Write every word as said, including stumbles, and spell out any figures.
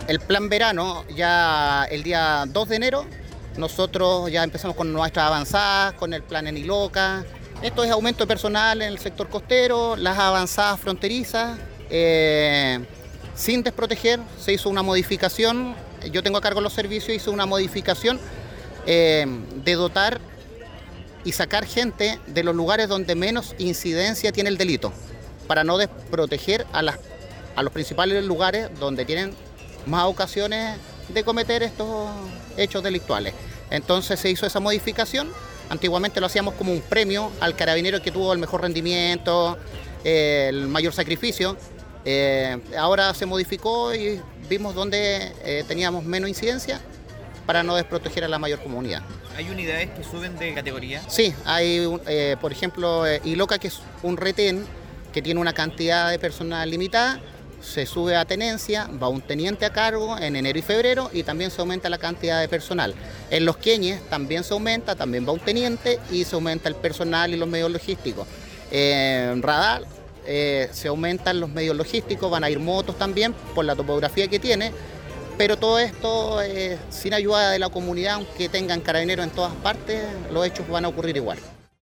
El plan verano, ya el día dos de enero, nosotros ya empezamos con nuestras avanzadas, con el plan Eniloca. Esto es aumento de personal en el sector costero, las avanzadas fronterizas, eh, sin desproteger. Se hizo una modificación, yo tengo a cargo los servicios, hice una modificación eh, de dotar y sacar gente de los lugares donde menos incidencia tiene el delito, para no desproteger a, las, a los principales lugares donde tienen más ocasiones de cometer estos hechos delictuales. Entonces se hizo esa modificación. Antiguamente lo hacíamos como un premio al carabinero que tuvo el mejor rendimiento, eh, el mayor sacrificio. Eh, ahora se modificó y vimos dónde eh, teníamos menos incidencia para no desproteger a la mayor comunidad. ¿Hay unidades que suben de categoría? Sí, hay, eh, por ejemplo, eh, Iloca, que es un retén que tiene una cantidad de personal limitada, se sube a tenencia, va un teniente a cargo en enero y febrero y también se aumenta la cantidad de personal. En Los Queñes también se aumenta, también va un teniente y se aumenta el personal y los medios logísticos. Eh, en Radar eh, se aumentan los medios logísticos, van a ir motos también por la topografía que tiene, pero todo esto eh, sin ayuda de la comunidad, aunque tengan carabineros en todas partes, los hechos van a ocurrir igual.